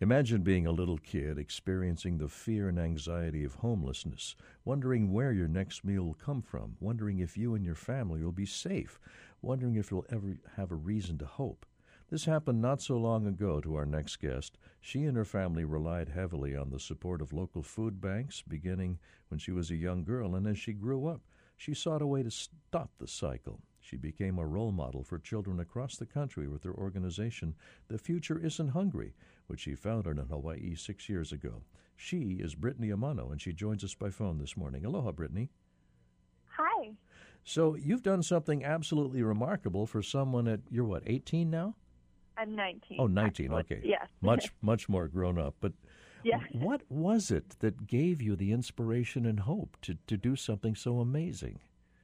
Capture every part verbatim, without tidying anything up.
Imagine being a little kid experiencing the fear and anxiety of homelessness, wondering where your next meal will come from, wondering if you and your family will be safe, wondering if you'll ever have a reason to hope. This happened not so long ago to our next guest. She and her family relied heavily on the support of local food banks, beginning when she was a young girl, and as she grew up, she sought a way to stop the cycle. She became a role model for children across the country with her organization, The Future Isn't Hungry, which she founded in Hawaii six years ago. She is Brittany Amano, and she joins us by phone this morning. Aloha, Brittany. Hi. So you've done something absolutely remarkable for someone at, you're what, eighteen now? I'm nineteen. Oh, nineteen, actually. okay. Yes. Much, much more grown up. But yeah. What was it that gave you the inspiration and hope to, to do something so amazing?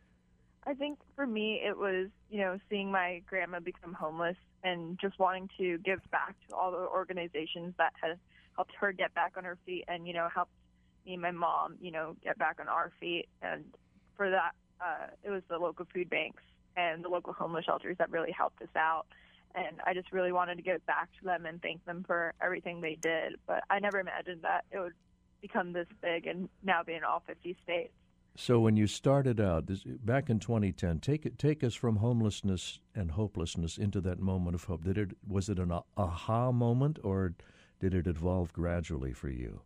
I think for me it was, you know, seeing my grandma become homeless and just wanting to give back to all the organizations that had helped her get back on her feet and, you know, helped me and my mom, you know, get back on our feet. And for that, uh, it was the local food banks and the local homeless shelters that really helped us out. And I just really wanted to give back to them and thank them for everything they did. But I never imagined that it would become this big and now be in all fifty states. So when you started out, this, back in twenty ten, take it, take us from homelessness and hopelessness into that moment of hope. Did it was it an aha moment, or did it evolve gradually for you?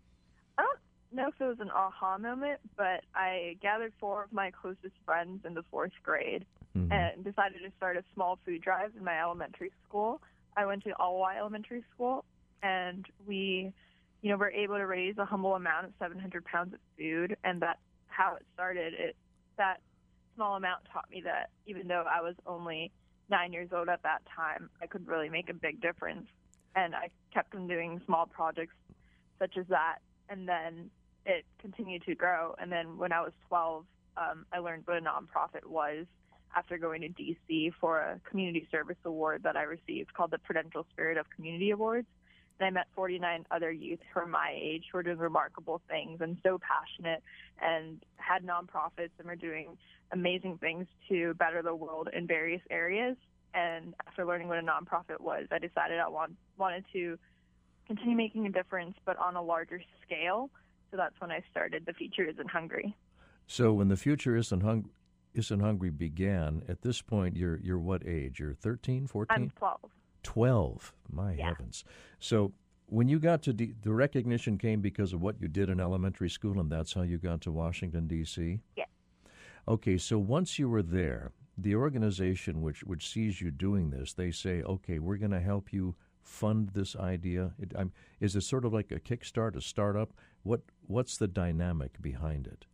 I don't know if it was an aha moment, but I gathered four of my closest friends in the fourth grade mm-hmm. and decided to start a small food drive in my elementary school. I went to Alwai Elementary School, and we, you know, were able to raise a humble amount of seven hundred pounds of food, and that. How it started, it that small amount taught me that even though I was only nine years old at that time, I could really make a big difference. And I kept on doing small projects such as that, and then it continued to grow. And then when I was twelve, um, I learned what a nonprofit was after going to D C for a community service award that I received called the Prudential Spirit of Community Awards. And I met forty-nine other youth who were my age who were doing remarkable things and so passionate and had nonprofits and were doing amazing things to better the world in various areas. And after learning what a nonprofit was, I decided I want, wanted to continue making a difference, but on a larger scale. So that's when I started The Future Isn't Hungry. So when The Future Isn't Hungry, Isn't Hungry began, at this point, you're you're what age? You're thirteen, fourteen? I'm twelve. twelve, my yeah. heavens. So when you got to, D- the recognition came because of what you did in elementary school, and that's how you got to Washington, D C? Yeah. Okay, so once you were there, the organization which, which sees you doing this, they say, okay, we're going to help you fund this idea. It, I'm, is it sort of like a kickstart, a startup? What What's the dynamic behind it?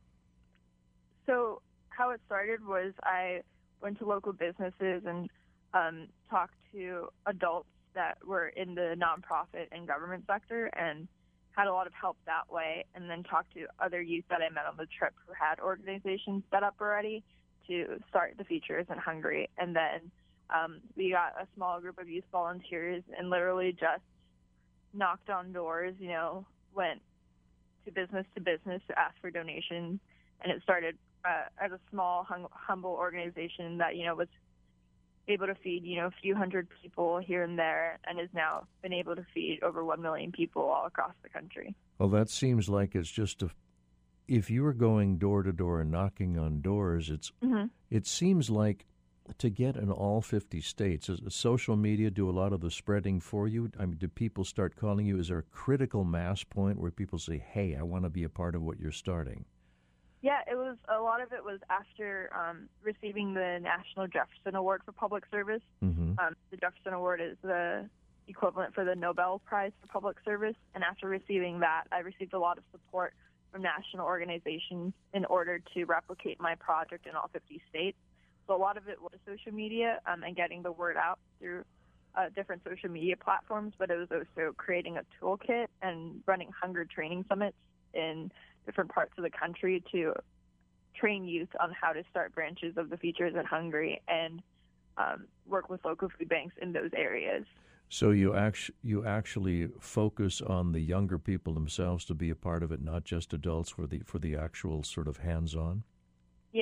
So how it started was I went to local businesses and Um, talked to adults that were in the nonprofit and government sector and had a lot of help that way, and then talked to other youth that I met on the trip who had organizations set up already to start The Future Isn't Hungry. And then um, we got a small group of youth volunteers and literally just knocked on doors, you know, went to business to business to ask for donations, and it started uh, as a small, hum- humble organization that, you know, was able to feed, you know, a few hundred people here and there, and has now been able to feed over one million people all across the country. Well, that seems like it's just a, if you were going door to door and knocking on doors, it's mm-hmm. it seems like to get in all fifty states, does social media do a lot of the spreading for you? I mean, do people start calling you? Is there a critical mass point where people say, hey, I want to be a part of what you're starting? Yeah, it was a lot of it was after um, receiving the National Jefferson Award for Public Service. Mm-hmm. Um, the Jefferson Award is the equivalent for the Nobel Prize for Public Service, and after receiving that, I received a lot of support from national organizations in order to replicate my project in all fifty states. So a lot of it was social media um, and getting the word out through uh, different social media platforms, but it was also creating a toolkit and running hunger training summits in different parts of the country to train youth on how to start branches of The Future Isn't Hungry and um, work with local food banks in those areas. So you actually you actually focus on the younger people themselves to be a part of it, not just adults for the for the actual sort of hands-on? Yes.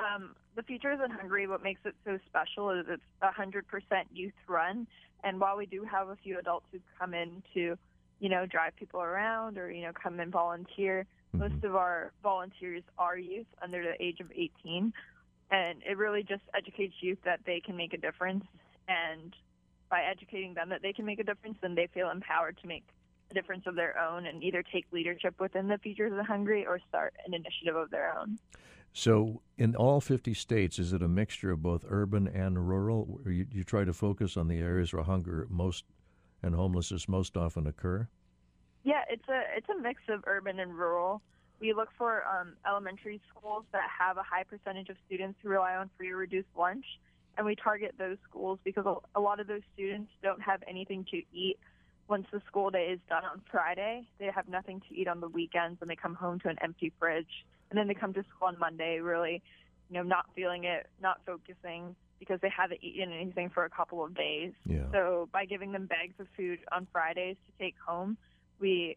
Um, the Futures in Hungary, what makes it so special is it's one hundred percent youth run. And while we do have a few adults who come in to, you know, drive people around or, you know, come and volunteer, mm-hmm. most of our volunteers are youth under the age of eighteen. And it really just educates youth that they can make a difference. And by educating them that they can make a difference, then they feel empowered to make a difference of their own and either take leadership within the Futures in Hungary or start an initiative of their own. So in all fifty states, is it a mixture of both urban and rural? Or you, you try to focus on the areas where hunger most and homelessness most often occur? Yeah, it's a it's a mix of urban and rural. We look for um, elementary schools that have a high percentage of students who rely on free or reduced lunch, and we target those schools because a lot of those students don't have anything to eat once the school day is done on Friday. They have nothing to eat on the weekends, and they come home to an empty fridge. And then they come to school on Monday really, you know, not feeling it, not focusing because they haven't eaten anything for a couple of days. Yeah. So by giving them bags of food on Fridays to take home, we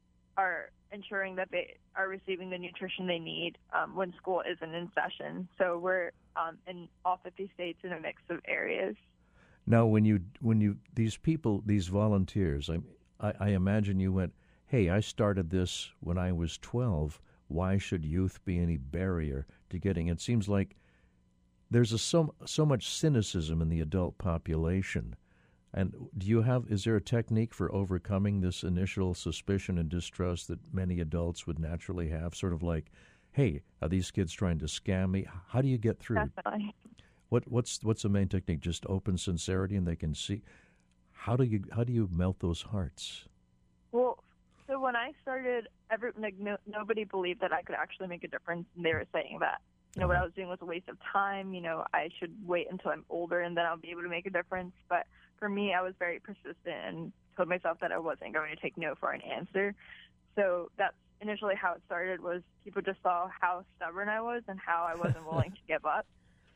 are ensuring that they are receiving the nutrition they need um, when school isn't in session. So we're um, in all fifty states in a mix of areas. Now, when you when you these people, these volunteers, I, I, I imagine you went, hey, I started this when I was twelve. Why should youth be any barrier to getting? It seems like there's a, so so much cynicism in the adult population. And do you have? Is there a technique for overcoming this initial suspicion and distrust that many adults would naturally have? Sort of like, hey, are these kids trying to scam me? How do you get through? Definitely. What what's what's the main technique? Just open sincerity, and they can see. How do you how do you melt those hearts? Well, so when I started, every like, no, nobody believed that I could actually make a difference, and they were saying that you know uh-huh. what I was doing was a waste of time. You know, I should wait until I'm older, and then I'll be able to make a difference. But for me, I was very persistent and told myself that I wasn't going to take no for an answer. So that's initially how it started. Was people just saw how stubborn I was and how I wasn't willing to give up.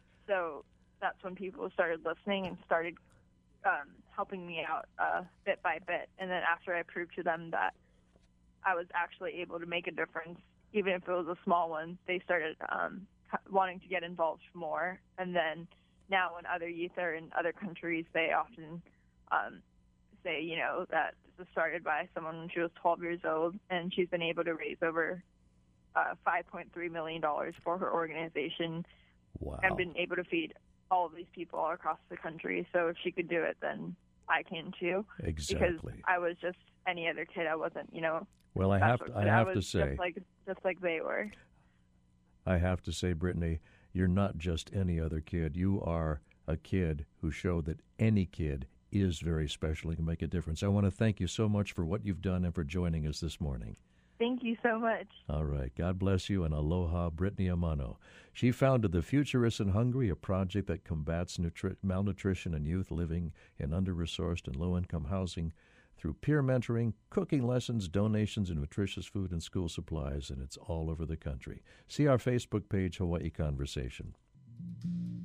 So that's when people started listening and started um, helping me out uh, bit by bit. And then after I proved to them that I was actually able to make a difference, even if it was a small one, they started um, wanting to get involved more. And then now when other youth are in other countries, they often um, say, you know, that this was started by someone when she was twelve years old, and she's been able to raise over uh, five point three million dollars for her organization. Wow. And been able to feed all of these people all across the country. So if she could do it, then I can too. Exactly. Because I was just any other kid. I wasn't, you know. Well, I have to, I have I to say, just like just like they were. I have to say, Brittany, you're not just any other kid. You are a kid who showed that any kid is very special and can make a difference. I want to thank you so much for what you've done and for joining us this morning. Thank you so much. All right. God bless you, and aloha, Brittany Amano. She founded the Futurists in Hungary, a project that combats nutri- malnutrition in youth living in under-resourced and low-income housing through peer mentoring, cooking lessons, donations, and nutritious food and school supplies, and it's all over the country. See our Facebook page, Hawaii Conversation.